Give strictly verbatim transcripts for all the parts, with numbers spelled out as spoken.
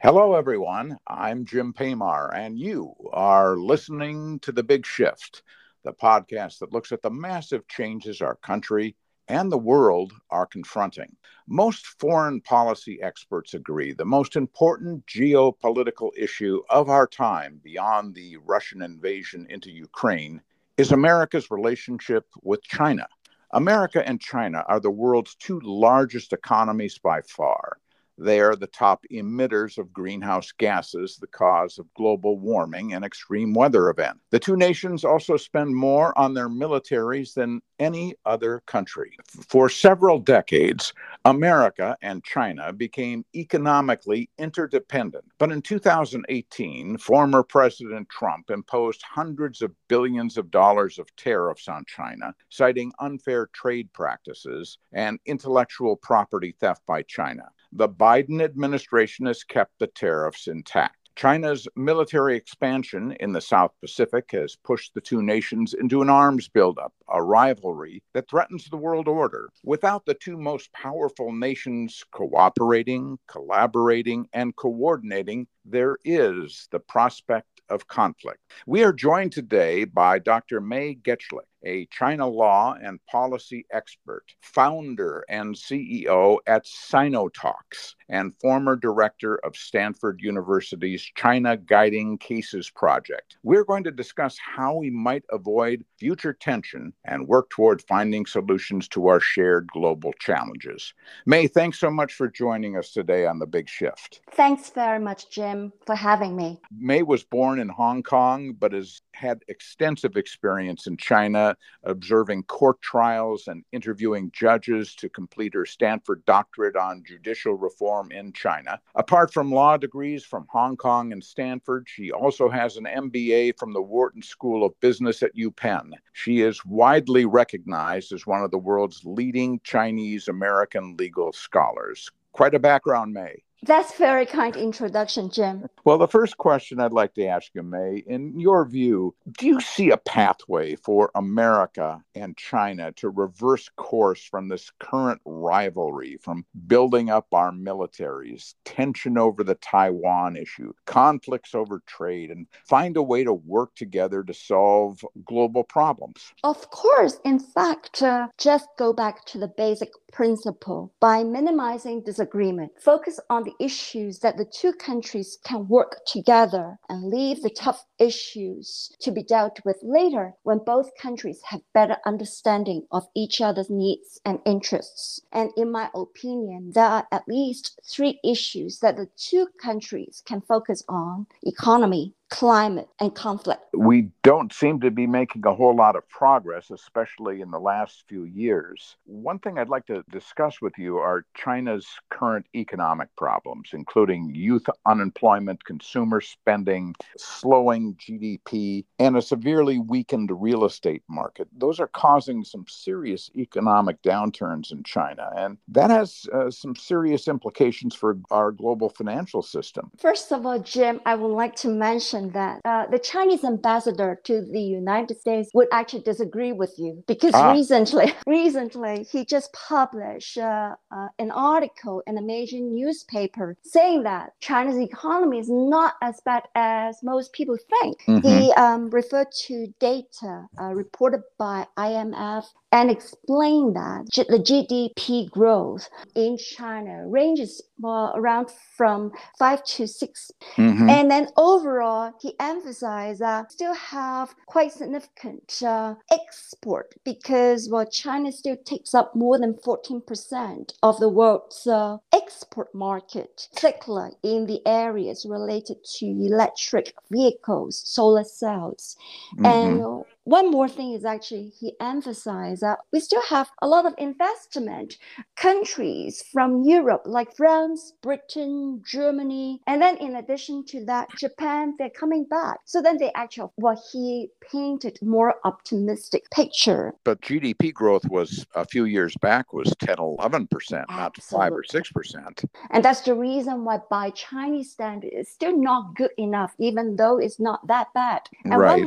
Hello, everyone. I'm Jim Paymar, and you are listening to The Big Shift, the podcast that looks at the massive changes our country and the world are confronting. Most foreign policy experts agree the most important geopolitical issue of our time, beyond the Russian invasion into Ukraine, is America's relationship with China. America and China are the world's two largest economies by far. They are the top emitters of greenhouse gases, the cause of global warming and extreme weather events. The two nations also spend more on their militaries than any other country. For several decades, America and China became economically interdependent. But in two thousand eighteen, former President Trump imposed hundreds of billions of dollars of tariffs on China, citing unfair trade practices and intellectual property theft by China. The Biden administration has kept the tariffs intact. China's military expansion in the South Pacific has pushed the two nations into an arms buildup, a rivalry that threatens the world order. Without the two most powerful nations cooperating, collaborating, and coordinating, there is the prospect of conflict. We are joined today by Doctor May Getschlich, a China law and policy expert, founder and C E O at Sinotalks, and former director of Stanford University's China Guiding Cases Project. We're going to discuss how we might avoid future tension and work toward finding solutions to our shared global challenges. May, thanks so much for joining us today on The Big Shift. Thanks very much, Jim, for having me. May was born in Hong Kong, but has had extensive experience in China, observing court trials and interviewing judges to complete her Stanford doctorate on judicial reform in China. Apart from law degrees from Hong Kong and Stanford, she also has an M B A from the Wharton School of Business at UPenn. She is widely recognized as one of the world's leading Chinese-American legal scholars. Quite a background, May. That's very kind introduction, Jim. Well, the first question I'd like to ask you, May, in your view, do you see a pathway for America and China to reverse course from this current rivalry, from building up our militaries, tension over the Taiwan issue, conflicts over trade, and find a way to work together to solve global problems? Of course. In fact, uh, just go back to the basic principle. By minimizing disagreement, focus on the issues that the two countries can work together and leave the tough issues to be dealt with later when both countries have better understanding of each other's needs and interests. And in my opinion, there are at least three issues that the two countries can focus on: economy, climate, and conflict. We don't seem to be making a whole lot of progress, especially in the last few years. One thing I'd like to discuss with you are China's current economic problems, including youth unemployment, consumer spending, slowing G D P, and a severely weakened real estate market. Those are causing some serious economic downturns in China, and that has uh, some serious implications for our global financial system. First of all, Jim, I would like to mention that uh, the Chinese ambassador to the United States would actually disagree with you because Ah. recently, recently he just published uh, uh, an article in a major newspaper saying that China's economy is not as bad as most people think. Mm-hmm. He um, referred to data uh, reported by I M F and explained that G- the G D P growth in China ranges uh, around from five to six. Mm-hmm. And then overall, he emphasized that still have quite significant uh, export because well, China still takes up more than fourteen percent of the world's uh, export market, particularly in the areas related to electric vehicles, solar cells. Mm-hmm. And uh, one more thing is actually he emphasized that we still have a lot of investment countries from Europe like France, Britain, Germany, and then in addition to that, Japan, they're coming back. So then they actually, well, he painted more optimistic picture. But G D P growth was a few years back was ten, eleven percent, not five or six percent. And that's the reason why by Chinese standard, it's still not good enough, even though it's not that bad. And Right. one more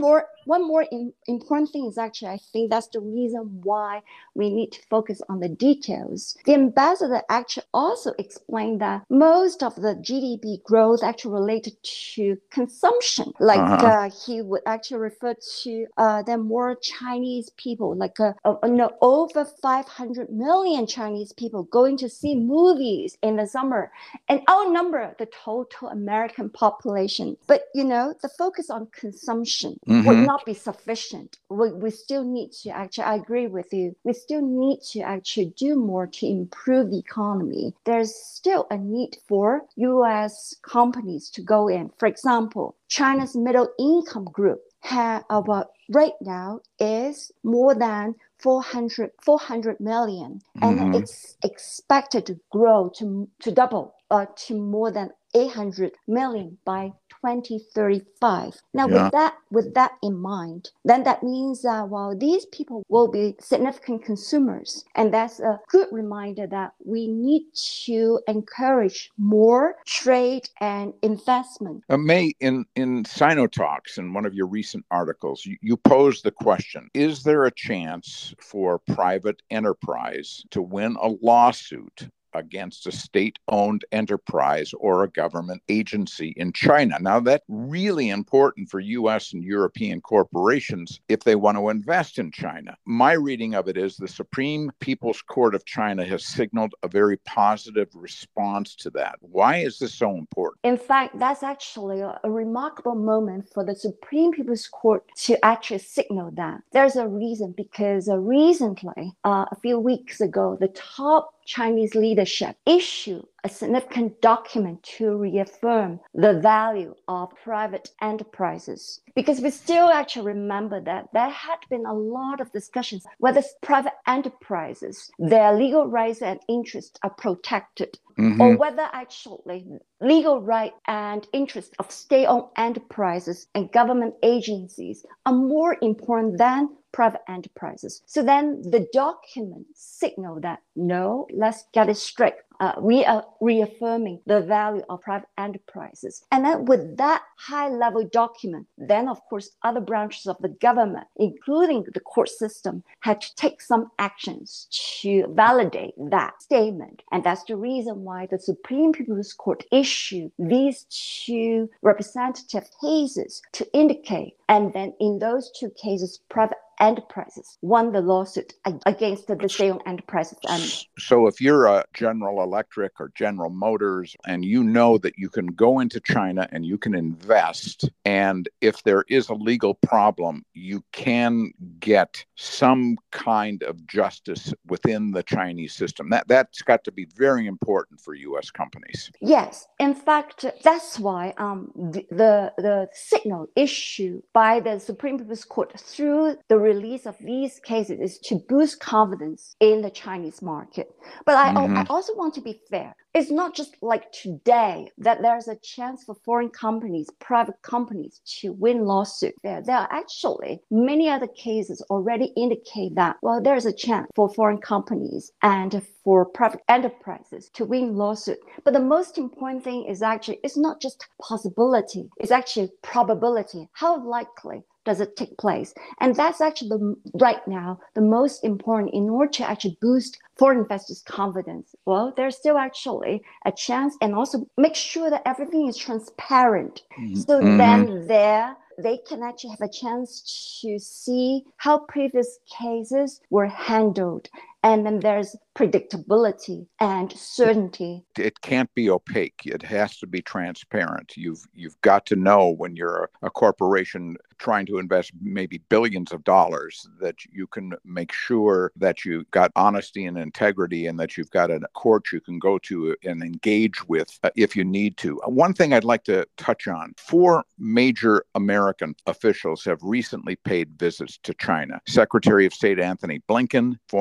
one more in, important thing is actually, I think that's the reason why we need to focus on the details. The ambassador actually also explained that most of the G D P growth actually related to consumption. Like uh-huh. uh, he would actually refer to uh, there are more Chinese people, like uh, uh, no, over five hundred million Chinese people going to see movies in the summer and outnumber the total American population. But, you know, the focus on consumption mm-hmm. would not be sufficient. We, we still need to actually, I agree with you, we still need to actually do more to improve the economy. There's still a need for U S companies to go in. For example, China's middle income group have about right now is more than four hundred, four hundred million, and mm-hmm. it's expected to grow to, to double uh, to more than eight hundred million by twenty thirty-five. Now, yeah. with that with that in mind, then that means that uh, while these people will be significant consumers, and that's a good reminder that we need to encourage more trade and investment. Uh, May, in, in Sinotalks, in one of your recent articles, you, you posed the question, is there a chance for private enterprise to win a lawsuit against a state-owned enterprise or a government agency in China? Now, that's really important for U S and European corporations if they want to invest in China. My reading of it is the Supreme People's Court of China has signaled a very positive response to that. Why is this so important? In fact, that's actually a, a remarkable moment for the Supreme People's Court to actually signal that. There's a reason, because uh, recently, uh, a few weeks ago, the top Chinese leadership issued a significant document to reaffirm the value of private enterprises. Because we still actually remember that there had been a lot of discussions whether private enterprises, their legal rights and interests are protected, mm-hmm. or whether actually legal right and interests of state-owned enterprises and government agencies are more important than private enterprises. So then the document signaled that, no, let's get it straight. Uh, we are reaffirming the value of private enterprises. And then with that high-level document, then of course other branches of the government, including the court system, had to take some actions to validate that statement. And that's the reason why the Supreme People's Court issued these two representative cases to indicate. And then in those two cases, private enterprises won the lawsuit against the state-owned enterprises. And so if you're a General Electric or General Motors and you know that you can go into China and you can invest, and if there is a legal problem, you can get some kind of justice within the Chinese system. That, that's got to be very important for U S companies. Yes. In fact, that's why um, the, the, the signal issued by the Supreme People's Court through the release of these cases is to boost confidence in the Chinese market. But I, mm-hmm. I also want to be fair. It's not just like today that there's a chance for foreign companies, private companies to win lawsuits. There, there are actually many other cases already indicate that, well, there's a chance for foreign companies and for private enterprises to win lawsuit. But the most important thing is actually, it's not just possibility, it's actually probability. How likely does it take place? And that's actually the, right now the most important in order to actually boost foreign investors' confidence. Well, there's still actually a chance, and also make sure that everything is transparent. Mm-hmm. So then there they can actually have a chance to see how previous cases were handled. And then there's predictability and certainty. It can't be opaque. It has to be transparent. You've you've got to know when you're a, a corporation trying to invest maybe billions of dollars that you can make sure that you've got honesty and integrity, and that you've got a court you can go to and engage with uh, if you need to. One thing I'd like to touch on, four major American officials have recently paid visits to China. Secretary of State Anthony Blinken, former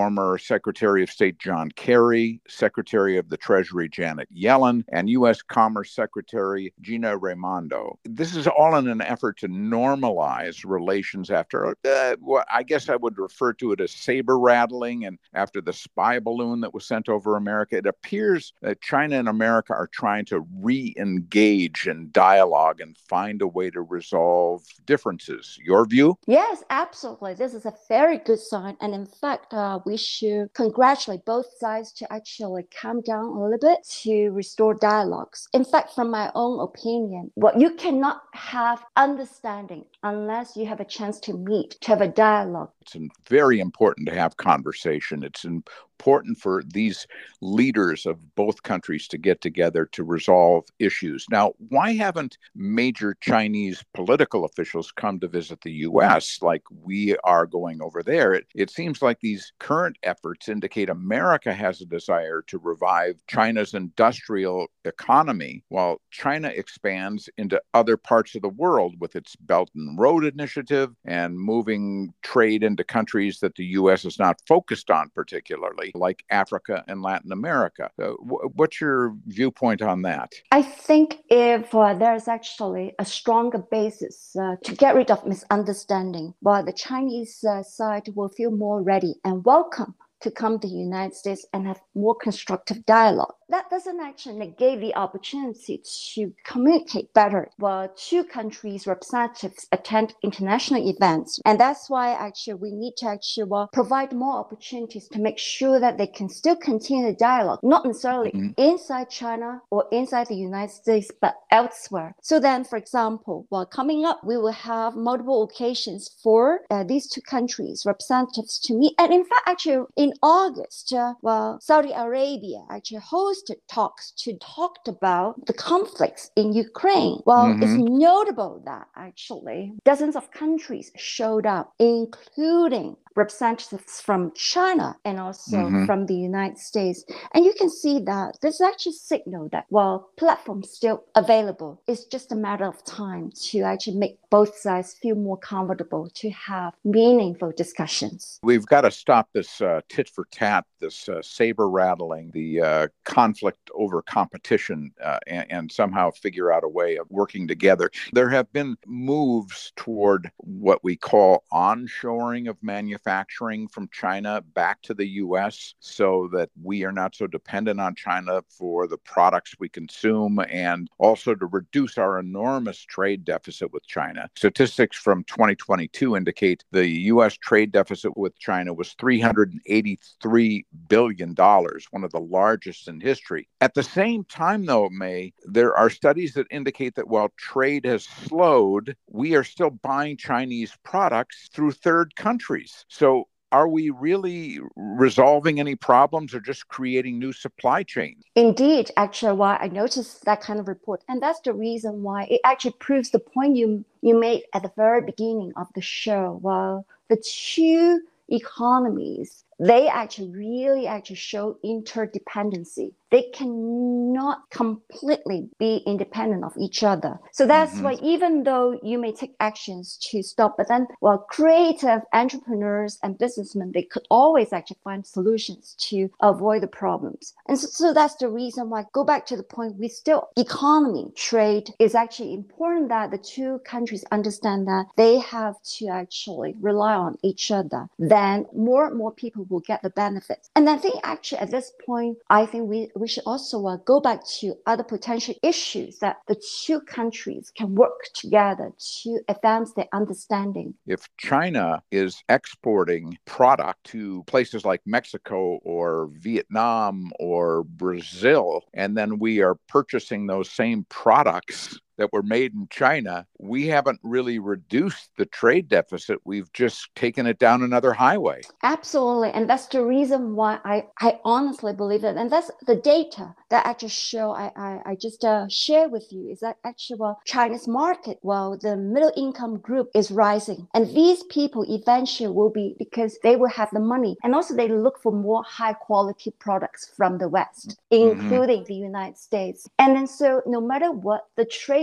Secretary of State John Kerry, Secretary of the Treasury Janet Yellen, and U S Commerce Secretary Gina Raimondo. This is all in an effort to normalize relations after, uh, well, I guess I would refer to it as saber rattling, and after the spy balloon that was sent over America. It appears that China and America are trying to re-engage in dialogue and find a way to resolve differences. Your view? Yes, absolutely. This is a very good sign. And in fact, uh, we should congratulate both sides to actually calm down a little bit to restore dialogues. In fact, from my own opinion, what you cannot have understanding unless you have a chance to meet, to have a dialogue. It's very important to have conversation. It's important for these leaders of both countries to get together to resolve issues. Now, why haven't major Chinese political officials come to visit the U S like we are going over there? It, it seems like these current efforts indicate America has a desire to revive China's industrial economy while China expands into other parts of the world with its Belt and Road Initiative and moving trade into countries that the U S is not focused on particularly, like Africa and Latin America. Uh, w- what's your viewpoint on that? I think if uh, there's actually a stronger basis uh, to get rid of misunderstanding, while the Chinese uh, side will feel more ready and welcome to come to the United States and have more constructive dialogue. That doesn't actually negate the opportunity to communicate better while two countries' representatives attend international events. And that's why actually we need to actually well, provide more opportunities to make sure that they can still continue the dialogue, not necessarily mm-hmm. inside China or inside the United States, but elsewhere. So then, for example, while coming up, we will have multiple occasions for uh, these two countries' representatives to meet. And in fact, actually, in August, uh, well, Saudi Arabia actually hosted talks to talk about the conflicts in Ukraine. Well, mm-hmm. it's notable that actually dozens of countries showed up, including representatives from China and also mm-hmm. from the United States. And you can see that this actually signal that while platforms still available, it's just a matter of time to actually make both sides feel more comfortable to have meaningful discussions. We've got to stop this uh, tit for tat, this uh, saber rattling, the uh, conflict over competition, uh, and, and somehow figure out a way of working together. There have been moves toward what we call onshoring of manufacturing from China back to the U S so that we are not so dependent on China for the products we consume, and also to reduce our enormous trade deficit with China. Statistics from twenty twenty-two indicate the U S trade deficit with China was three hundred eighty-three billion dollars, one of the largest in history. At the same time, though, May, there are studies that indicate that while trade has slowed, we are still buying Chinese products through third countries. So are we really resolving any problems or just creating new supply chains? Indeed, actually, why I noticed that kind of report. And that's the reason why it actually proves the point you, you made at the very beginning of the show. While the two economies, they actually really actually show interdependency. They cannot completely be independent of each other. So that's mm-hmm. why even though you may take actions to stop, but then, well, creative entrepreneurs and businessmen, they could always actually find solutions to avoid the problems. And so, so that's the reason why, go back to the point, we still, economy, trade is actually important that the two countries understand that they have to actually rely on each other. Then more and more people will get the benefits. And I think actually at this point, I think we, we should also uh, go back to other potential issues that the two countries can work together to advance their understanding. If China is exporting product to places like Mexico or Vietnam or Brazil, and then we are purchasing those same products that were made in China, we haven't really reduced the trade deficit. We've just taken it down another highway. Absolutely. And that's the reason why I, I honestly believe that. And that's the data that actually show I, I, I just uh, share with you is that actually, well, China's market, well, the middle income group is rising. And these people eventually will be, because they will have the money. And also they look for more high quality products from the West, including mm-hmm. the United States. And then so no matter what, the trade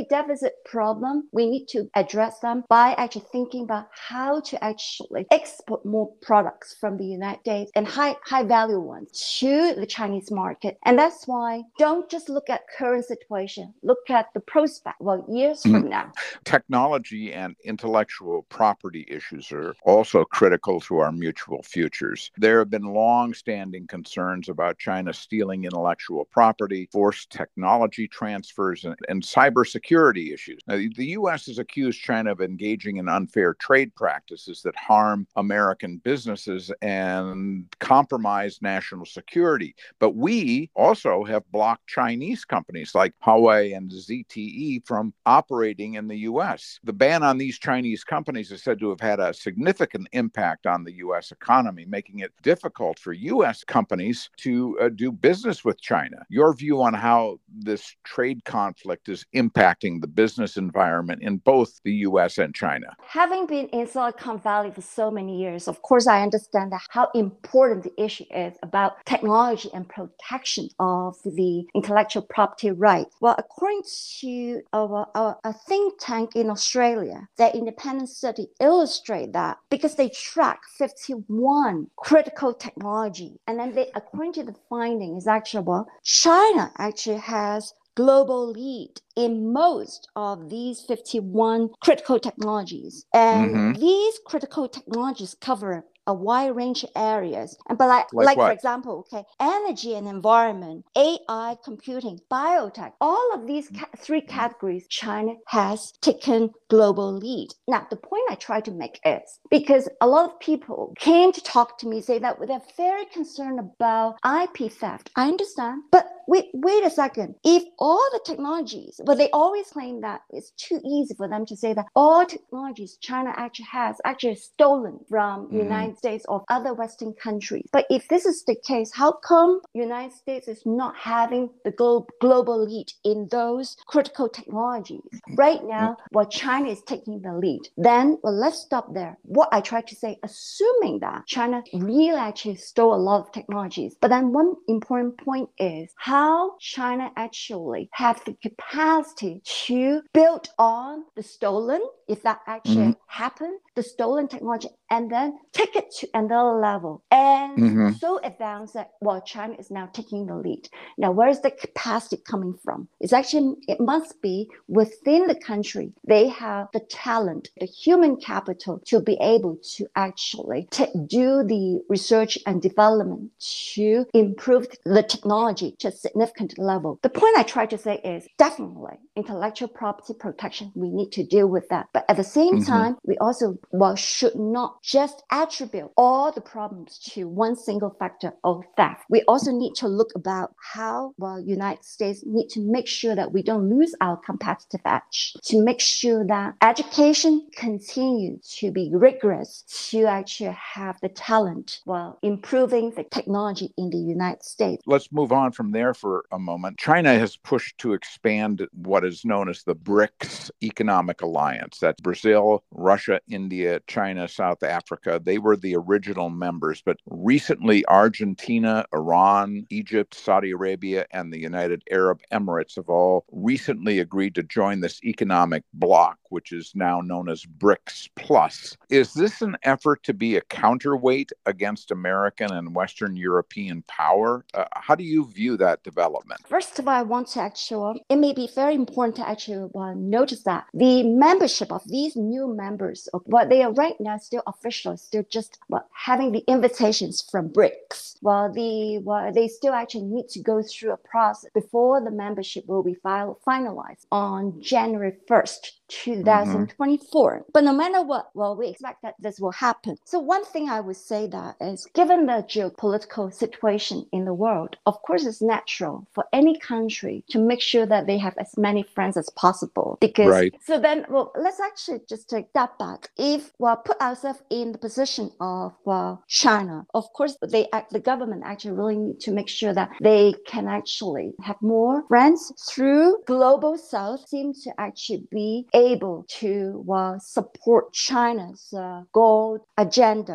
trade deficit problem, we need to address them by actually thinking about how to actually export more products from the United States and high high value ones to the Chinese market. And that's why don't just look at current situation, look at the prospect, well, years mm-hmm. from now. Technology and intellectual property issues are also critical to our mutual futures. There have been long-standing concerns about China stealing intellectual property, forced technology transfers, and, and cybersecurity issues. Now, the U S has accused China of engaging in unfair trade practices that harm American businesses and compromise national security. But we also have blocked Chinese companies like Huawei and Z T E from operating in the U S. The ban on these Chinese companies is said to have had a significant impact on the U S economy, making it difficult for U S companies to uh, do business with China. Your view on how this trade conflict is impacting the business environment in both the U S and China? Having been in Silicon Valley for so many years, of course, I understand that how important the issue is about technology and protection of the intellectual property right. Well, according to our, our, a think tank in Australia, their independent study illustrate that because they track fifty-one critical technology, and then they, according to the finding, is actually, well, China actually has global lead in most of these fifty-one critical technologies. And mm-hmm. these critical technologies cover a wide range of areas. And but like, like, like for example, okay, energy and environment, A I, computing, biotech, all of these ca- three categories, China has taken global lead. Now, the point I try to make is because a lot of people came to talk to me, say that they're very concerned about I P theft. I understand, but wait, wait a second. If all the technologies, but they always claim that it's too easy for them to say that all technologies China actually has actually stolen from mm-hmm. United States or other Western countries. But if this is the case, how come United States is not having the glo- global lead in those critical technologies? Right now, well, China is taking the lead. Then, well, let's stop there. What I try to say, assuming that China really actually stole a lot of technologies. But then one important point is how China actually have the capacity to build on the stolen, if that actually mm-hmm. happened, the stolen technology, and then take it to another level. And mm-hmm. so advanced that, well, China is now taking the lead. Now, where is the capacity coming from? It's actually, it must be within the country. They have the talent, the human capital to be able to actually t- do the research and development to improve the technology to a significant level. The point I try to say is definitely intellectual property protection. We need to deal with that. But at the same mm-hmm. time, we also well, should not just attribute all the problems to one single factor of theft. We also need to look about how well United States need to make sure that we don't lose our competitive edge, to make sure that education continues to be rigorous, to actually have the talent while improving the technology in the United States. Let's move on from there for a moment. China has pushed to expand what is known as the BRICS Economic Alliance. That's Brazil, Russia, India, China, South Africa. They were the original members, but recently Argentina, Iran, Egypt, Saudi Arabia, and the United Arab Emirates have all recently agreed to join this economic bloc, which is now known as BRICS Plus. Is this an effort to be a counterweight against American and Western European power? Uh, how do you view that development? First of all, I want to actually, it may be very important to actually uh, notice that the membership of these new members, of what they are right now still official, still just well, having the invitations from BRICS. Well, the well, they still actually need to go through a process before the membership will be file, finalized on January first, twenty twenty-four. Mm-hmm. But no matter what, well, we expect that this will happen. So one thing I would say that is, given the geopolitical situation in the world, of course, it's natural for any country to make sure that they have as many friends as possible. Because right. so then, well, let's actually just take that back. If well, put ourselves in the position of well, China, of course, they act, the government actually really need to make sure that they can actually have more friends through Global South. Seem to actually be able to well, support China's uh, goal agenda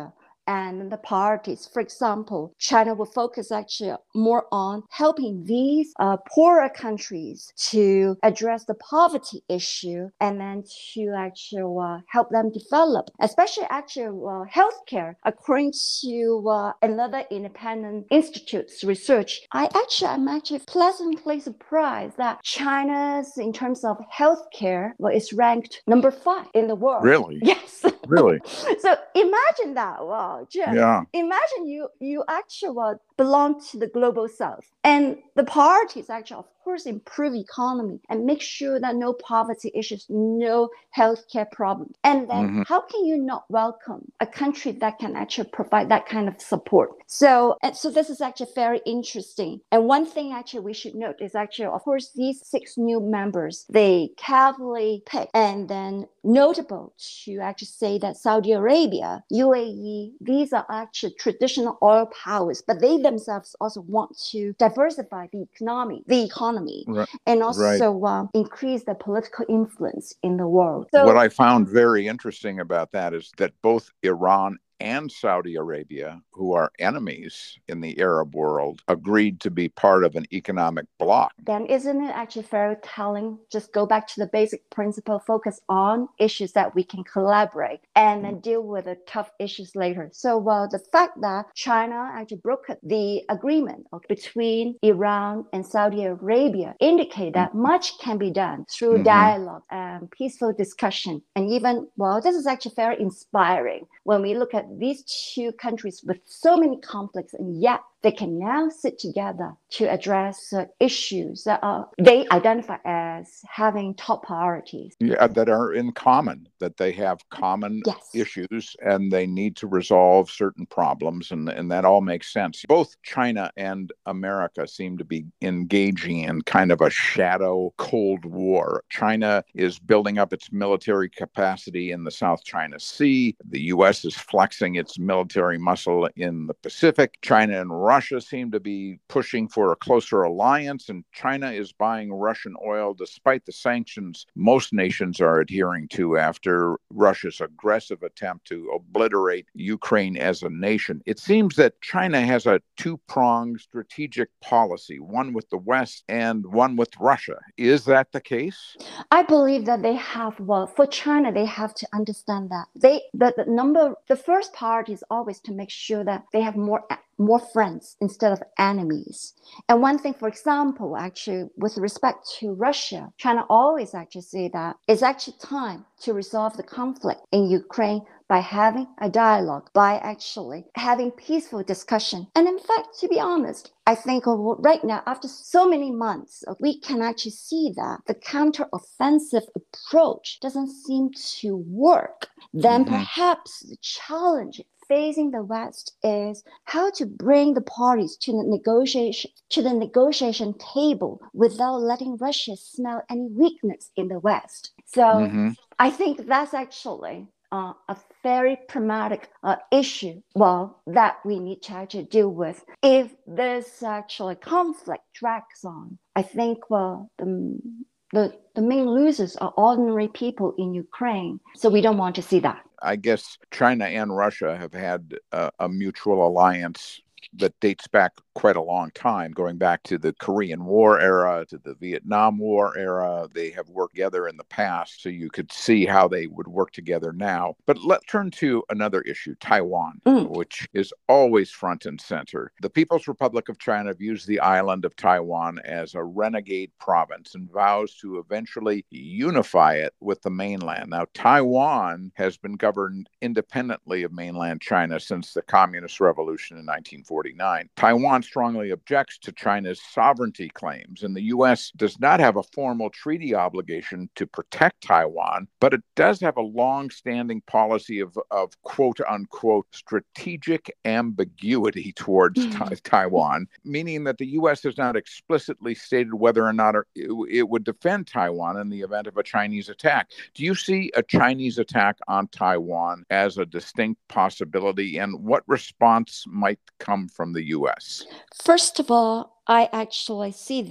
and the priorities. For example, China will focus actually more on helping these uh, poorer countries to address the poverty issue and then to actually uh, help them develop, especially actually uh, healthcare. According to uh, another independent institute's research, I actually am actually pleasantly surprised that China's, in terms of healthcare, well, is ranked number five in the world. Really? Yes. Really? So imagine that. Wow, Jim. Yeah. Imagine you you actually uh, belong to the global south, and the priority is actually, of course, improve economy and make sure that no poverty issues, no healthcare problems. And then Mm-hmm. how can you not welcome a country that can actually provide that kind of support? So, and so this is actually very interesting. And one thing actually we should note is actually, of course, these six new members, they carefully picked and then notable to actually say that Saudi Arabia, U A E, these are actually traditional oil powers, but they themselves also want to diversify the economy, the economy, Right. and Right. also uh, increase their political influence in the world. So, What I found very interesting about that is that both Iran and Saudi Arabia, who are enemies in the Arab world, agreed to be part of an economic bloc. Then isn't it actually very telling? Just go back to the basic principle, focus on issues that we can collaborate and then deal with the tough issues later. So uh, the fact that China actually broke the agreement between Iran and Saudi Arabia indicate that much can be done through mm-hmm. dialogue and peaceful discussion. And even, well, this is actually very inspiring when we look at these two countries with so many conflicts, and yet they can now sit together to address uh, issues that are, they identify as having top priorities. Yeah, that are in common, that they have common yes. issues and they need to resolve certain problems. And, and that all makes sense. Both China and America seem to be engaging in kind of a shadow Cold War. China is building up its military capacity in the South China Sea. The U S is flexing its military muscle in the Pacific. China and Russia seem to be pushing for a closer alliance, and China is buying Russian oil despite the sanctions most nations are adhering to after Russia's aggressive attempt to obliterate Ukraine as a nation. It seems that China has a two-pronged strategic policy, one with the West and one with Russia. Is that the case? I believe that they have, well, for China, they have to understand that. They the, the number, the first part is always to make sure that they have more more friends instead of enemies. And one thing, for example, actually, with respect to Russia, China always actually say that it's actually time to resolve the conflict in Ukraine by having a dialogue, by actually having peaceful discussion. And in fact, to be honest, I think right now, after so many months, we can actually see that the counteroffensive approach doesn't seem to work. Then mm-hmm. perhaps the challenge facing the West is how to bring the parties to the negotiation to the negotiation table without letting Russia smell any weakness in the West. So mm-hmm. I think that's actually uh, a very pragmatic uh, issue, well, that we need to actually deal with. If this actually conflict drags on, I think, well, the the, the main losers are ordinary people in Ukraine. So we don't want to see that. I guess China and Russia have had a, a mutual alliance that dates back quite a long time, going back to the Korean War era, to the Vietnam War era. They have worked together in the past, so you could see how they would work together now. But let's turn to another issue, Taiwan, mm. which is always front and center. The People's Republic of China views the island of Taiwan as a renegade province and vows to eventually unify it with the mainland. Now, Taiwan has been governed independently of mainland China since the Communist Revolution in nineteen forty-nine. Taiwan strongly objects to China's sovereignty claims, and the U S does not have a formal treaty obligation to protect Taiwan, but it does have a long-standing policy of, of quote-unquote strategic ambiguity towards ta- Taiwan, meaning that the U S has not explicitly stated whether or not it, it would defend Taiwan in the event of a Chinese attack. Do you see a Chinese attack on Taiwan as a distinct possibility, and what response might come from the U S? First of all, I actually see that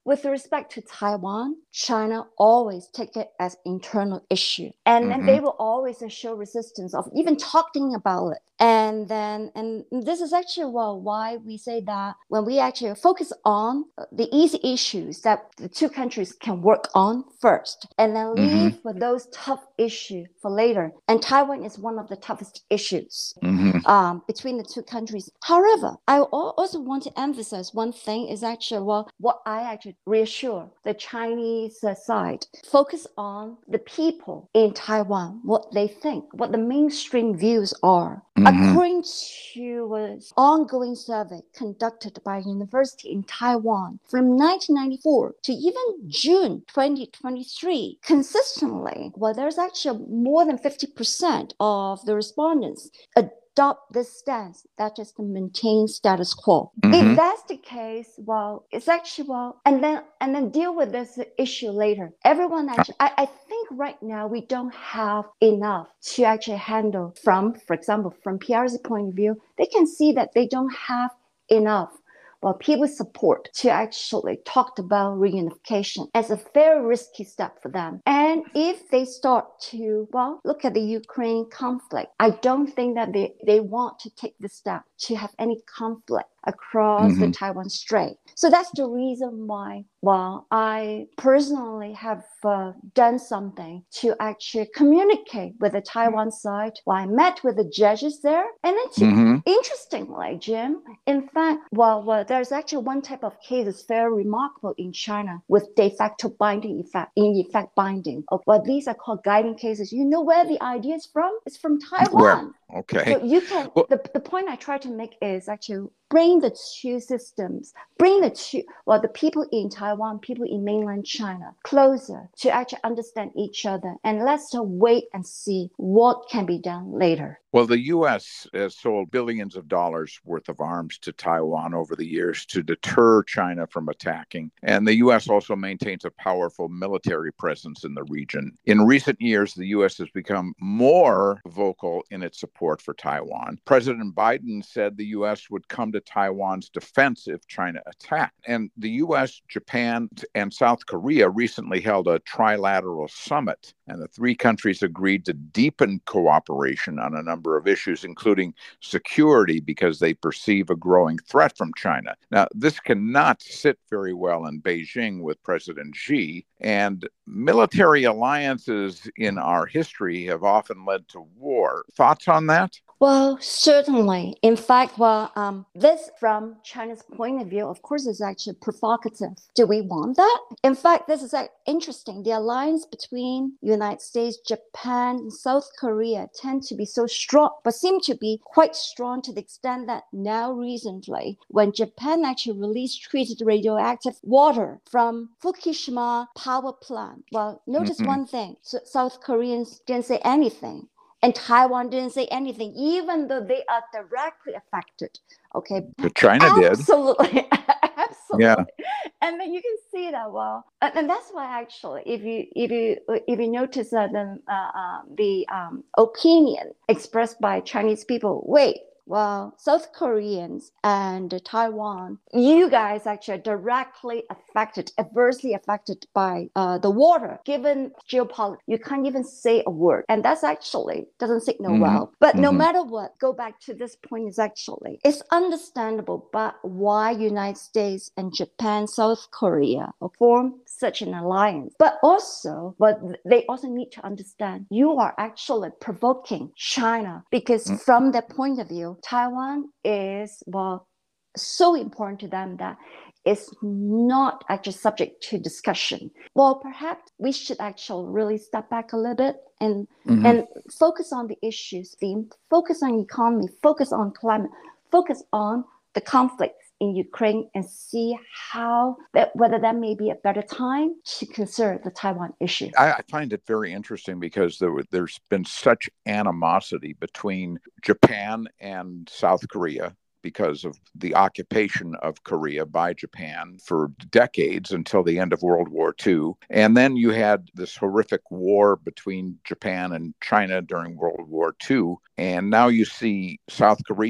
with respect to Taiwan, China always take it as internal issue. And mm-hmm. then they will always show resistance of even talking about it. And then, and this is actually well, why we say that when we actually focus on the easy issues that the two countries can work on first, and then leave mm-hmm. for those tough issues for later. And Taiwan is one of the toughest issues mm-hmm. um, between the two countries. However, I also want to emphasize one thing is actually, well, what I actually reassure the Chinese side, focus on the people in Taiwan, what they think, what the mainstream views are. Mm-hmm. According to an ongoing survey conducted by a university in Taiwan from nineteen ninety-four to even June twenty twenty-three, consistently, well, there's actually more than fifty percent of the respondents adopt this stance, that is to maintain status quo. Mm-hmm. If that's the case, well, it's actually, well, and then and then deal with this issue later. Everyone actually, I, I think right now we don't have enough to actually handle from, for example, from P R C point of view, they can see that they don't have enough well, people support to actually talk about reunification as a very risky step for them. And if they start to, well, look at the Ukraine conflict, I don't think that they, they want to take the step to have any conflict across mm-hmm. the Taiwan Strait. So that's the reason why, well, I personally have uh, done something to actually communicate with the Taiwan side. Well, I met with the judges there. And then, to, mm-hmm. interestingly, Jim, in fact, well, well, there's actually one type of case that's very remarkable in China with de facto binding effect, in effect binding. Well, these are called guiding cases. You know where the idea is from? It's from Taiwan. Where? Okay. So you can, well, the, the point I try to make is actually bring the two systems, bring the two, well, the people in Taiwan, people in mainland China closer to actually understand each other. And let's wait and see what can be done later. Well, the U S has sold billions of dollars worth of arms to Taiwan over the years to deter China from attacking. And the U S also maintains a powerful military presence in the region. In recent years, the U S has become more vocal in its support for Taiwan. President Biden said the U S would come to Taiwan's defense if China attacked. And the U S, Japan, and South Korea recently held a trilateral summit, and the three countries agreed to deepen cooperation on a number of issues, including security, because they perceive a growing threat from China. Now, this cannot sit very well in Beijing with President Xi, and military alliances in our history have often led to war. Thoughts on that? Well, certainly. In fact, well, um, this from China's point of view, of course, is actually provocative. Do we want that? In fact, this is like, interesting. The alliance between United States, Japan, and South Korea tend to be so strong, but seem to be quite strong to the extent that now recently, when Japan actually released treated radioactive water from Fukushima power plant, well, notice mm-hmm. one thing. So South Koreans didn't say anything. And Taiwan didn't say anything, even though they are directly affected. Okay. But China Absolutely. did. Absolutely. Yeah. And then you can see that well. And, and that's why actually, if you if you if you notice that the uh, uh, the um, opinion expressed by Chinese people, wait. Well, South Koreans and Taiwan, you guys actually are directly affected, adversely affected by uh, the water. Given geopolitics, you can't even say a word. And that's actually doesn't signal mm-hmm. well. But mm-hmm. no matter what, go back to this point is actually, it's understandable but why United States and Japan, South Korea form such an alliance. But also, but they also need to understand you are actually provoking China because mm-hmm. from their point of view, Taiwan is, well, so important to them that it's not actually subject to discussion. Well, perhaps we should actually really step back a little bit and, mm-hmm. and focus on the issues, theme, focus on economy, focus on climate, focus on the conflicts in Ukraine and see how, that, whether that may be a better time to consider the Taiwan issue. I, I find it very interesting because there, there's been such animosity between Japan and South Korea because of the occupation of Korea by Japan for decades until the end of World War Two. And then you had this horrific war between Japan and China during World War Two. And now you see South Korea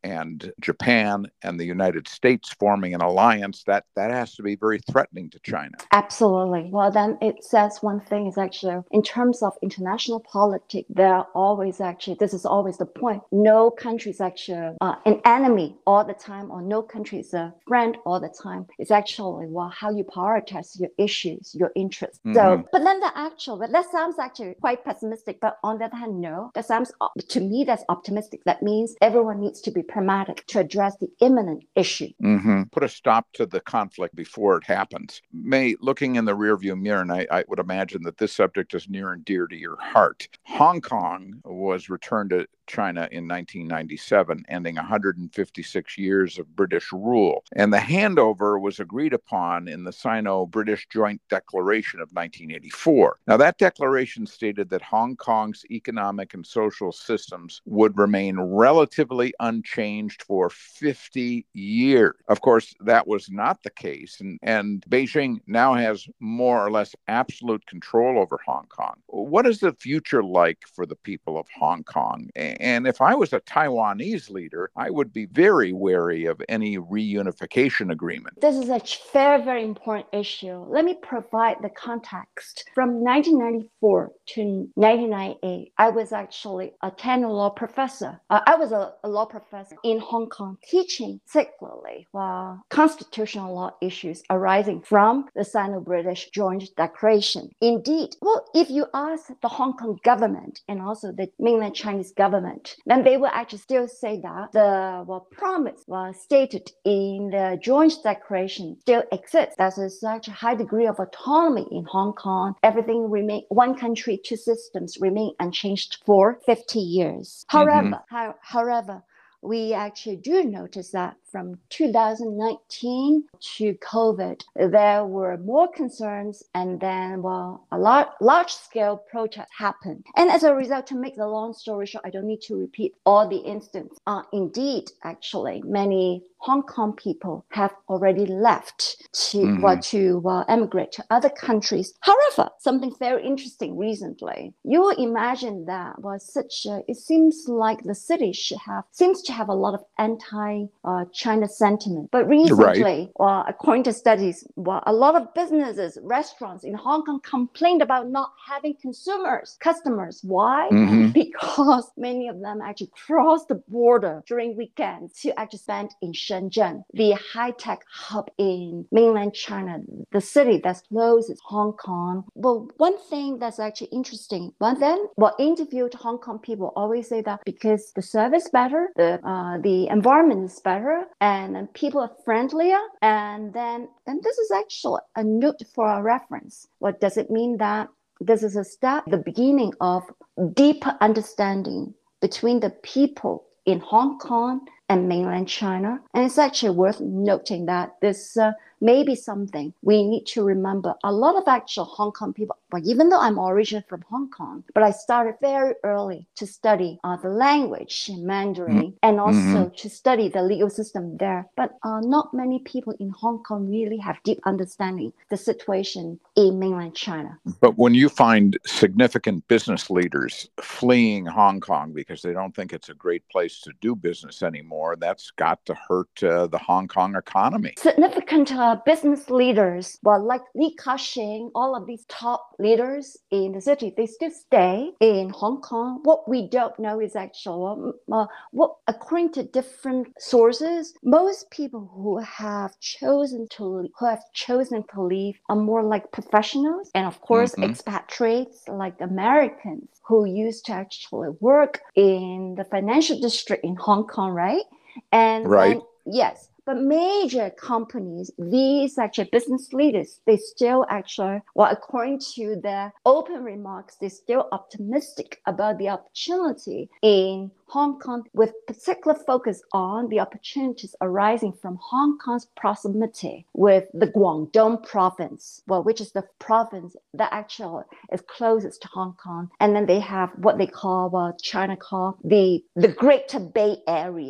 and Japan and the United States forming an alliance, that, that has to be very threatening to China. Absolutely. Well, then it says one thing is actually, in terms of international politics, there are always actually, this is always the point, no country is actually uh, an enemy all the time, or no country is a friend all the time. It's actually, well, how you prioritize your issues, your interests. Mm-hmm. So, but then the actual, but that sounds actually quite pessimistic, but on the other hand, no, that sounds, to me, that's optimistic. That means everyone needs to be pragmatic to address the imminent issue. Mm-hmm. Put a stop to the conflict before it happens. May, looking in the rearview mirror, and I, I would imagine that this subject is near and dear to your heart. Hong Kong was returned to China in nineteen ninety-seven, ending one hundred fifty-six years of British rule. And the handover was agreed upon in the Sino-British Joint Declaration of nineteen eighty-four. Now, that declaration stated that Hong Kong's economic and social systems would remain relatively unchanged for fifty years. Of course, that was not the case, and, and Beijing now has more or less absolute control over Hong Kong. What is the future like for the people of Hong Kong? And if I was a Taiwanese leader, I would be very wary of any reunification agreement. This is a very, very important issue. Let me provide the context. From nineteen ninety-four to nineteen ninety-eight, I was actually a tenure law professor. Uh, I was a, a law professor in Hong Kong, teaching particularly uh, constitutional law issues arising from the Sino-British Joint Declaration. Indeed, well, if you ask the Hong Kong government and also the mainland Chinese government, then they will actually still say that the well, promise was stated in the Joint Declaration still exists. There's such a high degree of autonomy in Hong Kong. Everything remain one country, two systems remain unchanged for fifty years. However, mm-hmm. how, however, we actually do notice that from two thousand nineteen to COVID, there were more concerns, and then, well, a large, large-scale protests happened. And as a result, to make the long story short, I don't need to repeat all the instances. Uh, indeed, actually, many Hong Kong people have already left to, mm-hmm. well, to uh, emigrate to other countries. However, something very interesting recently, you will imagine that was well, such a, it seems like the city should have, seems to have a lot of anti uh, China sentiment. But recently, right. well, according to studies, well, a lot of businesses, restaurants in Hong Kong complained about not having consumers, customers. Why? Mm-hmm. Because many of them actually cross the border during weekends to actually spend in Shenzhen, the high-tech hub in mainland China, the city that's closest Hong Kong. Well, one thing that's actually interesting, but then, well, interviewed Hong Kong people always say that because the service better, the uh, the environment is better, and, and people are friendlier, and then and this is actually a note for a reference. What does it mean that this is a step, the beginning of deeper understanding between the people in Hong Kong and mainland China? And it's actually worth noting that this uh, may be something we need to remember. A lot of actual Hong Kong people, but even though I'm originally from Hong Kong, but I started very early to study uh, the language, Mandarin, mm-hmm. and also mm-hmm. to study the legal system there. But uh, not many people in Hong Kong really have deep understanding the situation in mainland China. But when you find significant business leaders fleeing Hong Kong because they don't think it's a great place to do business anymore, that's got to hurt uh, the Hong Kong economy. Significant uh, business leaders, well, like Li Ka-shing, all of these top leaders in the city, they still stay in Hong Kong. What we don't know is actually, uh, what, according to different sources, most people who have chosen to who have chosen to leave are more like professionals, and of course, mm-hmm. expatriates like Americans who used to actually work in the financial district in Hong Kong, right? And right. Then, yes. But major companies, these actually business leaders, they still actually, well, according to their open remarks, they're still optimistic about the opportunity in Hong Kong, with particular focus on the opportunities arising from Hong Kong's proximity with the Guangdong province, well, which is the province that actually is closest to Hong Kong. And then they have what they call, well, China call the, the Greater Bay Area.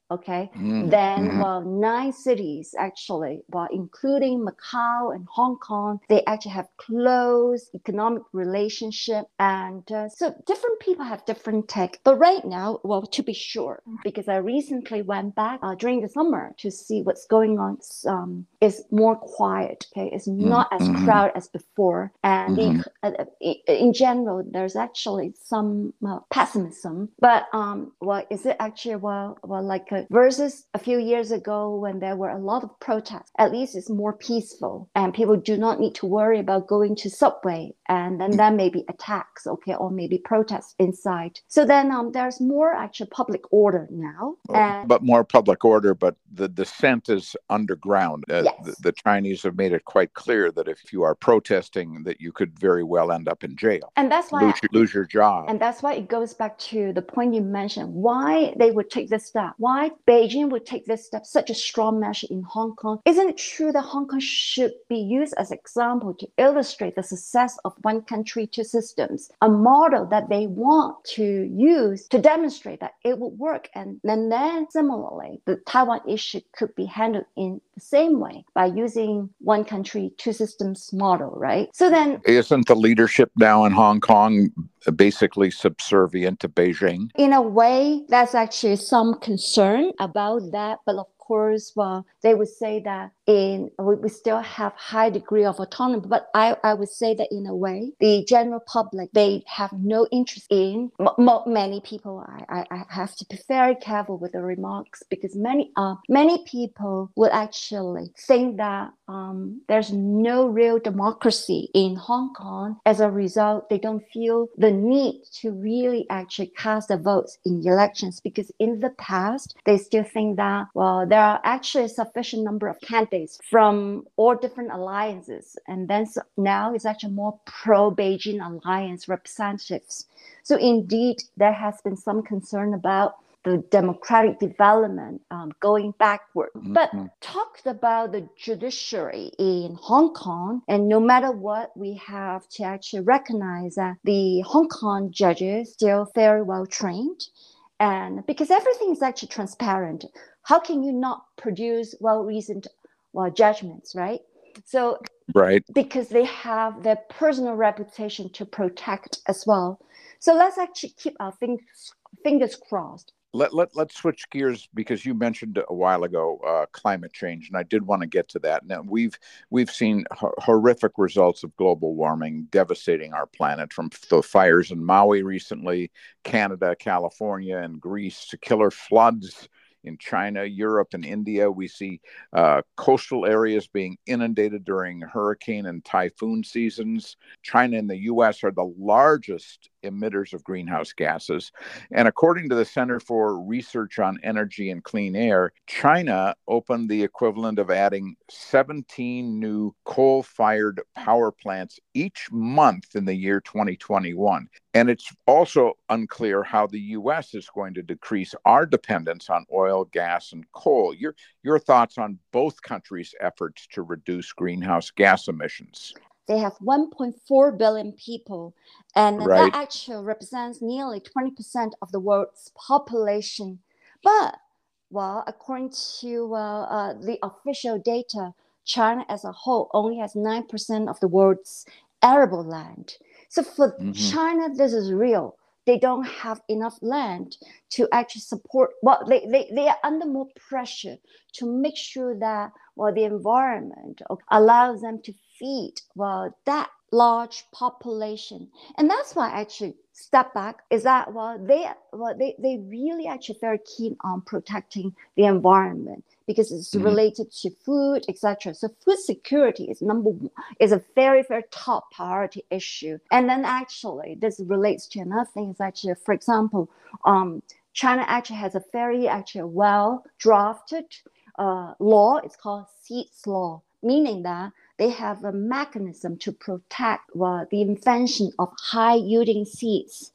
okay, Mm-hmm. then, well, nine cities actually, well, including Macau and Hong Kong, they actually have close economic relationship. And uh, so different people have different take. But right now, well, to be sure, because I recently went back uh, during the summer to see what's going on, um, is more quiet, okay? It's not as Mm-hmm. crowded as before. And Mm-hmm. the, uh, in general, there's actually some uh, pessimism. But, um, well, is it actually, well, well like a, versus a few years ago when there were a lot of protests, at least it's more peaceful and people do not need to worry about going to subway and then there may be attacks, okay, or maybe protests inside. So then um, there's more actual public order now. And but more public order, but the dissent is underground. Uh, yes. the, the Chinese have made it quite clear that if you are protesting, that you could very well end up in jail. And that's why lose, I, lose your job. And that's why it goes back to the point you mentioned, why they would take this step, why Beijing would take this step, such a strong measure in Hong Kong. Isn't it true that Hong Kong should be used as an example to illustrate the success of one country, two systems, a model that they want to use to demonstrate that it would work? And then, then similarly, the Taiwan issue could be handled in the same way by using one country, two systems model, right? So then, isn't the leadership now in Hong Kong basically subservient to Beijing? In a way, that's actually some concern about that. But of course, well, they would say that in we, we still have high degree of autonomy. But I, I would say that in a way, the general public, they have no interest in m- m- many people. I, I, I have to be very careful with the remarks because many uh, many people would actually think that um, there's no real democracy in Hong Kong. As a result, they don't feel the need to really actually cast the votes in elections because in the past, they still think that, well, there are actually a sufficient number of candidates from all different alliances. And then so now it's actually more pro-Beijing alliance representatives. So indeed, there has been some concern about the democratic development um, going backward. Mm-hmm. But talked about the judiciary in Hong Kong, and no matter what, we have to actually recognize that the Hong Kong judges still very well trained. And because everything is actually transparent, how can you not produce well-reasoned well, judgments, right? So, right, because they have their personal reputation to protect as well. So let's actually keep our fingers, fingers crossed. Let, let, let's switch gears because you mentioned a while ago uh, climate change, and I did want to get to that. Now, we've we've seen ho- horrific results of global warming devastating our planet, from the fires in Maui recently, Canada, California, and Greece, to killer floods in China, Europe, and India. We see uh, coastal areas being inundated during hurricane and typhoon seasons. China and the U S are the largest emitters of greenhouse gases. And according to the Center for Research on Energy and Clean Air, China opened the equivalent of adding seventeen new coal-fired power plants each month in the year twenty twenty-one. And it's also unclear how the U S is going to decrease our dependence on oil, gas, and coal. Your, your thoughts on both countries' efforts to reduce greenhouse gas emissions? They have one point four billion people, and right. that actually represents nearly twenty percent of the world's population. But, well, according to uh, uh, the official data, China as a whole only has nine percent of the world's arable land. So for mm-hmm. China, this is real. They don't have enough land to actually support, well, they, they, they are under more pressure to make sure that, well, the environment allows them to feed, well, that large population. And that's why I actually step back is that, well, they, well, they, they really actually very keen on protecting the environment because it's mm-hmm. related to food, et cetera. So food security is number one, is a very, very top priority issue. And then actually this relates to another thing is actually, for example, um, China actually has a very actually well drafted uh, law. It's called seeds law, meaning that they have a mechanism to protect well, the invention of high-yielding seeds.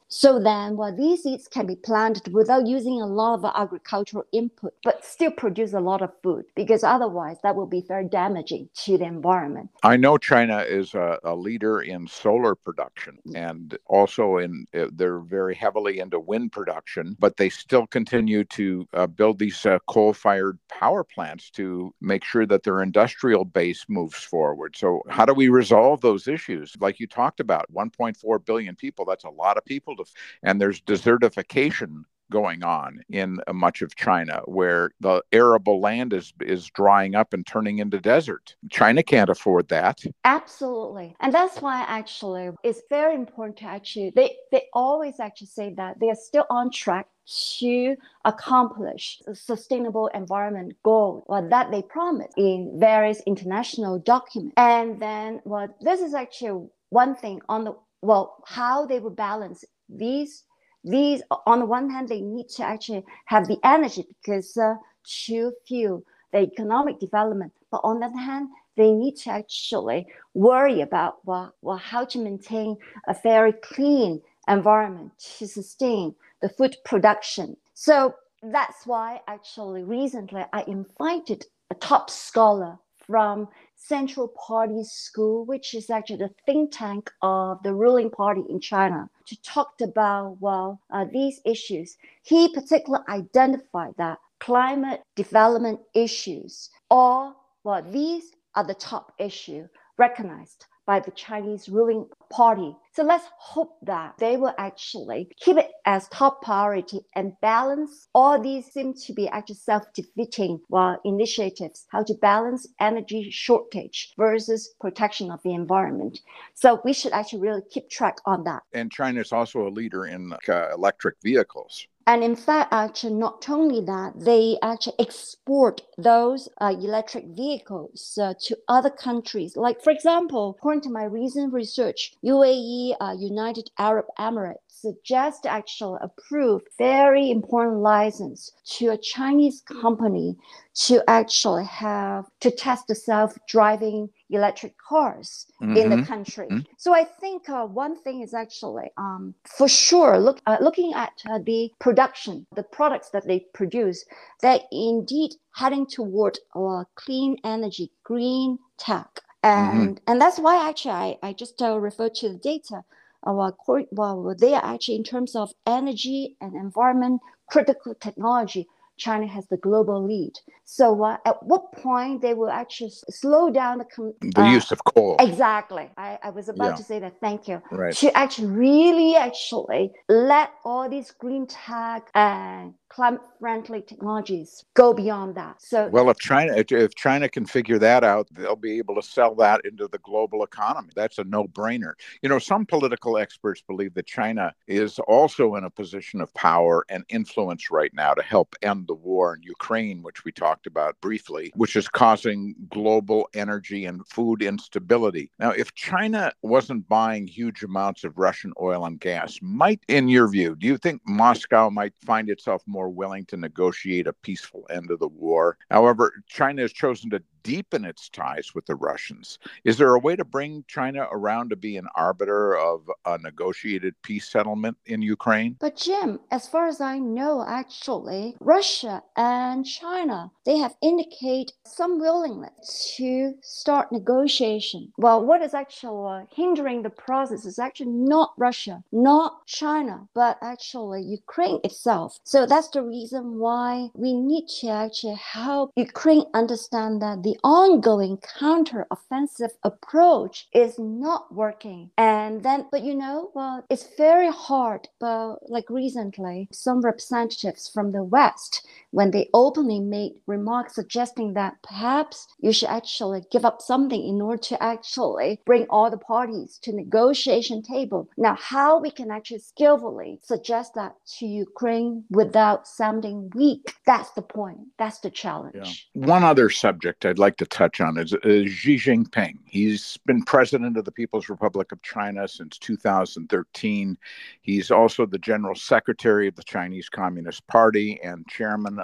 So then, well, these seeds can be planted without using a lot of agricultural input, but still produce a lot of food, because otherwise that will be very damaging to the environment. I know China is a, a leader in solar production, and also in uh, they're very heavily into wind production, but they still continue to uh, build these uh, coal-fired power plants to make sure that their industrial base moves forward. So how do we resolve those issues? Like you talked about, one point four billion people, that's a lot of people to, and there's desertification going on in uh, much of China, where the arable land is is drying up and turning into desert. China can't afford that. Absolutely. And that's why actually it's very important to actually, they, they always actually say that they are still on track to accomplish the sustainable environment goal well, that they promised in various international documents. And then, well, this is actually one thing on the, well, how they will balance these These, on the one hand, they need to actually have the energy because uh, to fuel the economic development. But on the other hand, they need to actually worry about well, well, how to maintain a very clean environment to sustain the food production. So that's why actually recently I invited a top scholar from Central Party School, which is actually the think tank of the ruling party in China, to talk about, well, uh, these issues. He particularly identified that climate development issues are, well, these are the top issue recognized by the Chinese ruling party. So let's hope that they will actually keep it as top priority and balance all these seem to be actually self-defeating well, initiatives, how to balance energy shortage versus protection of the environment. So we should actually really keep track on that. And China is also a leader in uh, electric vehicles. And in fact, actually, not only that, they actually export those uh, electric vehicles uh, to other countries. Like, for example, according to my recent research, U A E, uh, United Arab Emirates, just actually approved very important license to a Chinese company to actually have to test the self-driving electric cars mm-hmm. in the country. Mm-hmm. So I think uh, one thing is actually um, for sure look uh, looking at uh, the production, the products that they produce, they're indeed heading toward uh, clean energy, green tech. And, mm-hmm. and that's why actually I, I just uh, refer to the data. Uh, well, they are actually in terms of energy and environment, critical technology, China has the global lead. So uh, at what point they will actually slow down the... Com- the uh, use of coal. Exactly. I, I was about yeah. to say that. Thank you. Right. To actually really actually let all these green tech and climate-friendly technologies go beyond that. So, well, if China if China can figure that out, they'll be able to sell that into the global economy. That's a no-brainer. You know, some political experts believe that China is also in a position of power and influence right now to help end the war in Ukraine, which we talked about briefly, which is causing global energy and food instability. Now, if China wasn't buying huge amounts of Russian oil and gas, might, in your view, do you think Moscow might find itself more willing to negotiate a peaceful end of the war? However, China has chosen to deepen its ties with the Russians. Is there a way to bring China around to be an arbiter of a negotiated peace settlement in Ukraine? But Jim, as far as I know, actually, Russia and China, they have indicated some willingness to start negotiation. Well, what is actually hindering the process is actually not Russia, not China, but actually Ukraine itself. So that's the reason why we need to actually help Ukraine understand that the ongoing counter-offensive approach is not working. And then, but you know, well, it's very hard. But like recently, some representatives from the West, when they openly made remarks suggesting that perhaps you should actually give up something in order to actually bring all the parties to negotiation table. Now, how we can actually skillfully suggest that to Ukraine without sounding weak, that's the point. That's the challenge. Yeah. One other subject I'd like to touch on is, is Xi Jinping. He's been president of the People's Republic of China since two thousand thirteen. He's also the general secretary of the Chinese Communist Party and chairman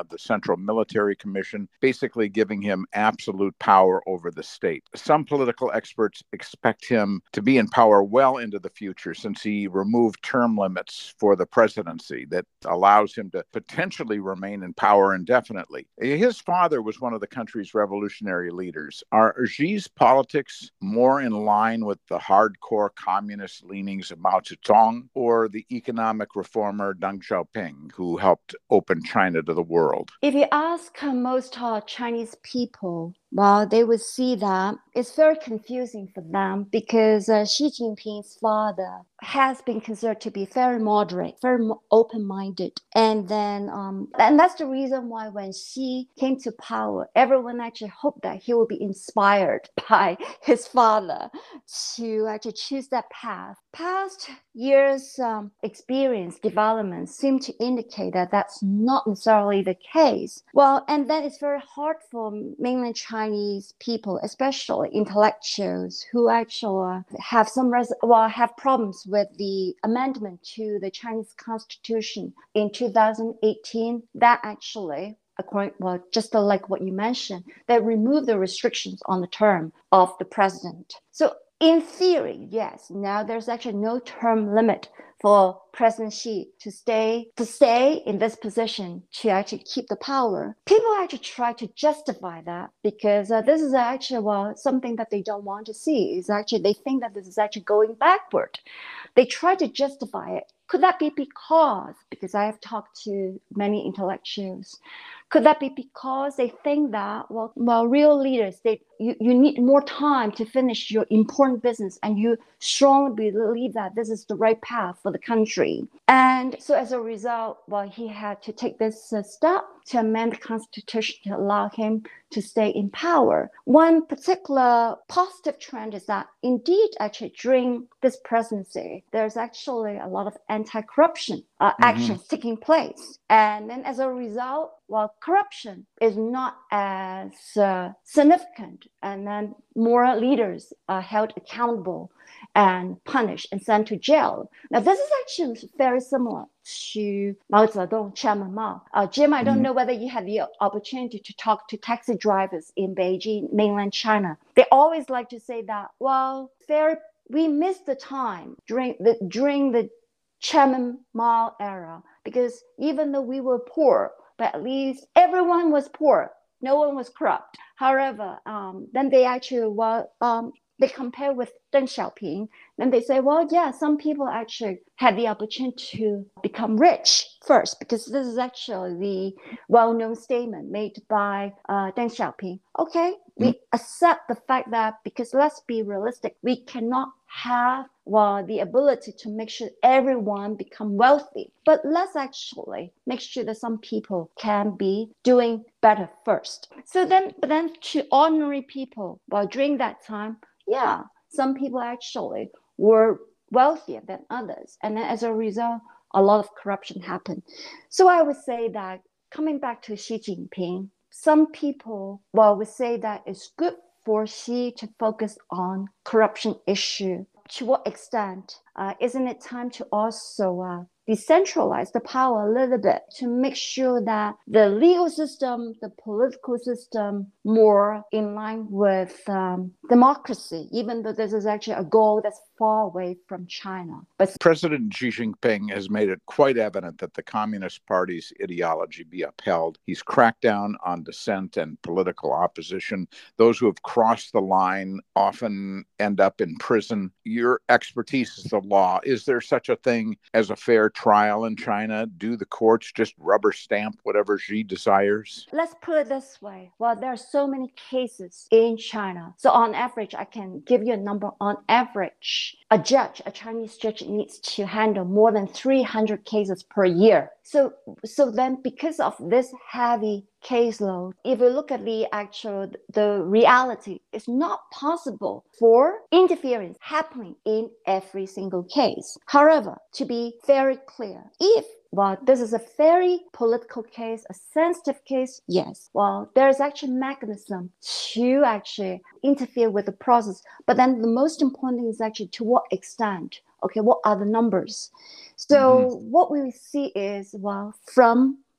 of the Central Military Commission, basically giving him absolute power over the state. Some political experts expect him to be in power well into the future, since he removed term limits for the presidency that allows him to potentially remain in power indefinitely. His father was one of the country's revolutionary leaders. Are Xi's politics more in line with the hardcore communist leanings of Mao Zedong or the economic reformer Deng Xiaoping, who helped open China to the world? If you ask uh, most uh, Chinese people, well, they would see that it's very confusing for them because uh, Xi Jinping's father has been considered to be very moderate, very mo- open-minded. And then, um, and that's the reason why when Xi came to power, everyone actually hoped that he will be inspired by his father to actually choose that path. Past years' um, experience, development seem to indicate that that's not necessarily the case. Well, and then it's very hard for mainland Chinese people, especially intellectuals, who actually have some res- well have problems with the amendment to the Chinese Constitution in two thousand eighteen. That actually, according well, just like what you mentioned, that removed the restrictions on the term of the president. So in theory, yes, now there's actually no term limit for President Xi to stay to stay in this position to actually keep the power. People actually try to justify that because uh, this is actually well something that they don't want to see. Is actually they think that this is actually going backward. They try to justify it. Could that be because, because I have talked to many intellectuals, could that be because they think that, well, well real leaders, they you, you need more time to finish your important business and you strongly believe that this is the right path for the country. And so as a result, well, he had to take this uh, step to amend the Constitution to allow him to stay in power. One particular positive trend is that indeed, actually, during this presidency, there's actually a lot of anti-corruption uh, mm-hmm. actions taking place. And then as a result, well, corruption is not as uh, significant, and then more leaders are held accountable and punished and sent to jail. Now, this is actually very similar to Mao Zedong, Chairman Mao. Uh, Jim, I don't mm-hmm. know whether you had the opportunity to talk to taxi drivers in Beijing, mainland China. They always like to say that, well, very, we missed the time during the, during the Chairman Mao era, because even though we were poor, but at least everyone was poor. No one was corrupt. However, um, then they actually, well, um, they compare with Deng Xiaoping, and they say, well, yeah, some people actually had the opportunity to become rich first, because this is actually the well-known statement made by uh, Deng Xiaoping. Okay, we mm. accept the fact that, because let's be realistic, we cannot have well the ability to make sure everyone become wealthy, but let's actually make sure that some people can be doing better first. So then, but then to ordinary people, well, during that time, yeah, some people actually were wealthier than others. And then as a result, a lot of corruption happened. So I would say that coming back to Xi Jinping, some people, well, would say that it's good for Xi to focus on corruption issue. To what extent? Uh, isn't it time to also uh, decentralize the power a little bit to make sure that the legal system, the political system, more in line with um, democracy, even though this is actually a goal that's far away from China. But President Xi Jinping has made it quite evident that the Communist Party's ideology be upheld. He's cracked down on dissent and political opposition. Those who have crossed the line often end up in prison. Your expertise is the law. Is there such a thing as a fair trial in China? Do the courts just rubber stamp whatever Xi desires? Let's put it this way. Well, there are so many cases in China. So on average, I can give you a number. On average, a judge, a Chinese judge, needs to handle more than three hundred cases per year. So, so then because of this heavy caseload, if you look at the actual, the reality, it's not possible for interference happening in every single case. However, to be very clear, if well, this is a very political case, a sensitive case, yes. Well, there's actually a mechanism to actually interfere with the process. But then the most important thing is actually to what extent. Okay, what are the numbers? So mm-hmm. what we see is, well, from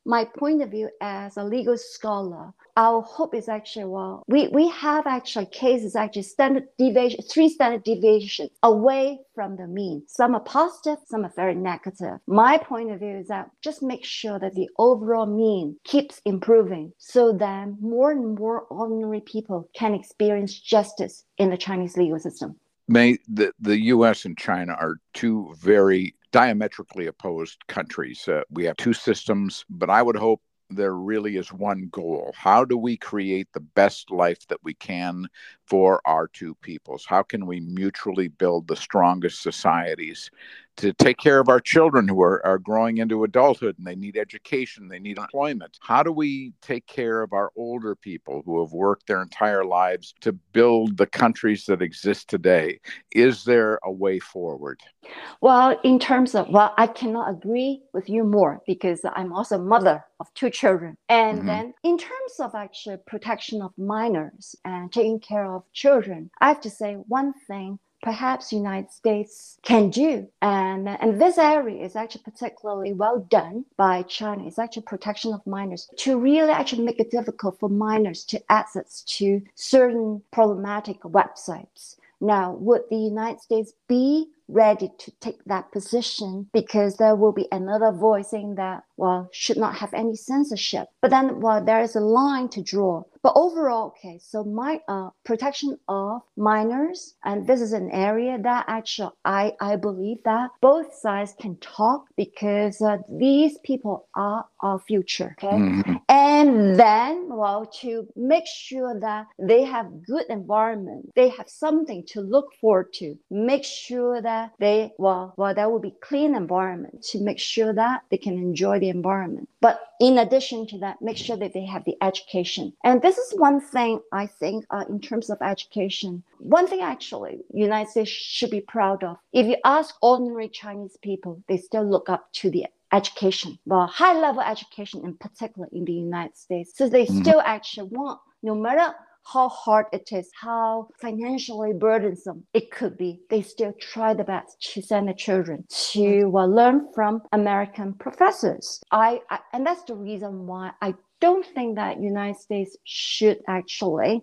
my point of view as a legal scholar, our hope is actually, well, we, we have actually cases, actually standard deviation, three standard deviations away from the mean. Some are positive, some are very negative. My point of view is that just make sure that the overall mean keeps improving so that more and more ordinary people can experience justice in the Chinese legal system. May the, the U S and China are two very diametrically opposed countries. Uh, we have two systems, but I would hope there really is one goal. How do we create the best life that we can for our two peoples? How can we mutually build the strongest societies to take care of our children who are, are growing into adulthood and they need education, they need employment? How do we take care of our older people who have worked their entire lives to build the countries that exist today? Is there a way forward? Well, in terms of, well, I cannot agree with you more because I'm also a mother of two children. And mm-hmm. then in terms of actually protection of minors and taking care of children, I have to say one thing perhaps the United States can do. And, and this area is actually particularly well done by China. It's actually protection of minors to really actually make it difficult for minors to access to certain problematic websites. Now, would the United States be ready to take that position? Because there will be another voice saying that, well, should not have any censorship. But then, well, there is a line to draw. But overall, okay, so my uh, protection of minors, and this is an area that actually I, I believe that both sides can talk because uh, these people are our future, okay? Mm-hmm. And then, well, to make sure that they have good environment, they have something to look forward to, make sure that they, well, well, there will be clean environment to make sure that they can enjoy the environment. But in addition to that, make sure that they have the education. And this is one thing I think uh, in terms of education, one thing actually United States should be proud of. If you ask ordinary Chinese people, they still look up to the education, well, high level education in particular in the United States. So they mm-hmm. still actually want, no matter how hard it is, how financially burdensome it could be, they still try the best to send the children to uh, learn from American professors. I, I and that's the reason why I don't think that United States should actually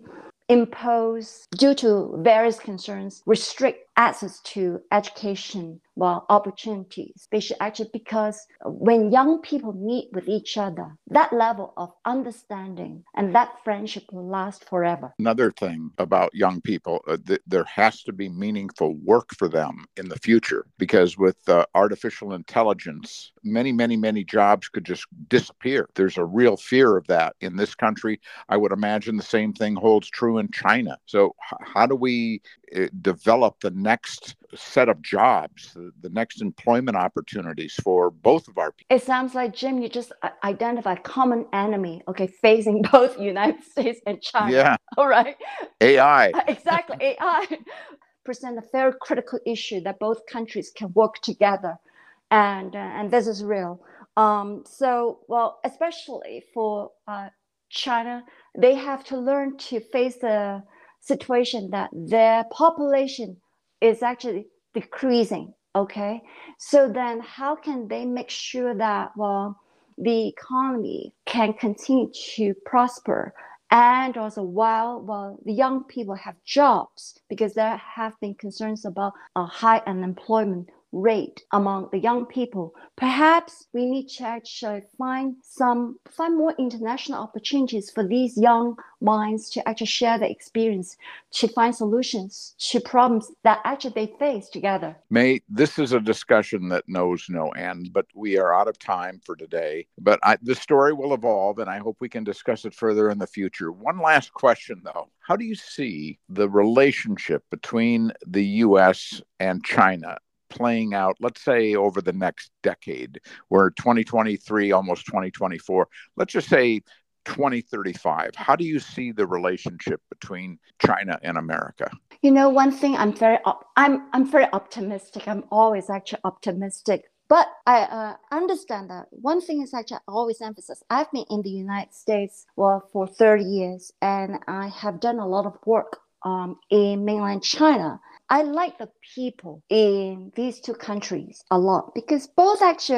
impose, due to various concerns, restrict access to education, well, opportunities. They should actually, because when young people meet with each other, that level of understanding and that friendship will last forever. Another thing about young people, uh, th- there has to be meaningful work for them in the future, because with uh, artificial intelligence, many, many, many jobs could just disappear. There's a real fear of that in this country. I would imagine the same thing holds true in China. So h- how do we uh, develop the next set of jobs, the, the next employment opportunities for both of our people? It sounds like, Jim, you just identified a common enemy, okay, facing both United States and China. Yeah. All right. A I. Exactly, A I. Present a very critical issue that both countries can work together. And, uh, and this is real. Um, so, well, especially for uh, China, they have to learn to face the situation that their population is actually decreasing, okay? So then how can they make sure that, well, the economy can continue to prosper, and also while, well, the young people have jobs, because there have been concerns about a high unemployment rate among the young people. Perhaps we need to actually find some find more international opportunities for these young minds to actually share their experience, to find solutions to problems that actually they face together. May, this is a discussion that knows no end, but we are out of time for today. But I, the story will evolve, and I hope we can discuss it further in the future. One last question, though. How do you see the relationship between the U S and China playing out, let's say, over the next decade? We're twenty twenty-three, almost twenty twenty-four. Let's just say twenty thirty-five. How do you see the relationship between China and America? You know, one thing I'm very, op- I'm, I'm very optimistic. I'm always actually optimistic. But I uh, understand that one thing is actually I always emphasize. I've been in the United States, well, for thirty years, and I have done a lot of work um, in mainland China. I like the people in these two countries a lot, because both actually,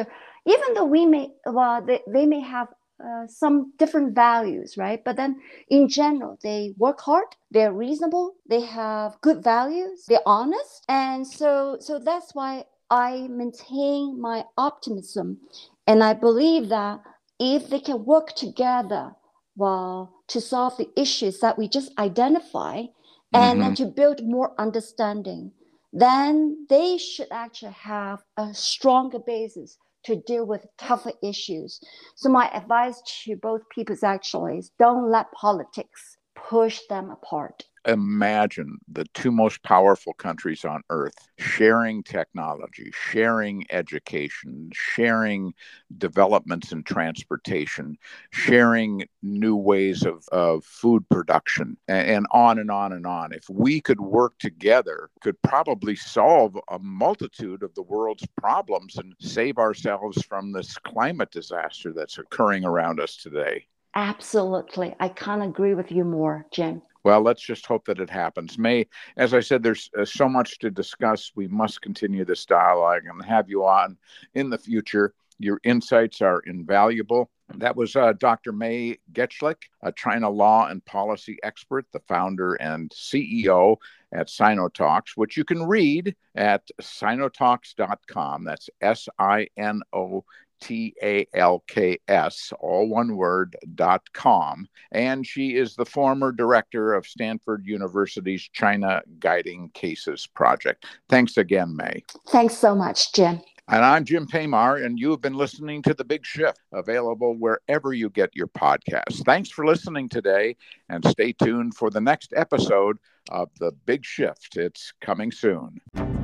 even though we may, well, they, they may have uh, some different values, right? But then in general, they work hard, they're reasonable, they have good values, they're honest. And so, so that's why I maintain my optimism. And I believe that if they can work together, well, to solve the issues that we just identify, and Mm-hmm. then to build more understanding, then they should actually have a stronger basis to deal with tougher issues. So my advice to both peoples actually is don't let politics push them apart. Imagine the two most powerful countries on earth sharing technology, sharing education, sharing developments in transportation, sharing new ways of, of food production, and, and on and on and on. If we could work together, could probably solve a multitude of the world's problems and save ourselves from this climate disaster that's occurring around us today. Absolutely. I can't agree with you more, Jim. Well, let's just hope that it happens. May, as I said, there's uh, so much to discuss. We must continue this dialogue and have you on in the future. Your insights are invaluable. That was uh, Doctor May Getschlich, a China law and policy expert, the founder and C E O at Sinotalks, which you can read at sinotalks dot com. That's S I N O T A L K S, all one word, dot com. And she is the former director of Stanford University's China Guiding Cases Project. Thanks again, May. Thanks so much, Jim. And I'm Jim Paymar, and you have been listening to The Big Shift, available wherever you get your podcasts. Thanks for listening today, and stay tuned for the next episode of The Big Shift. It's coming soon.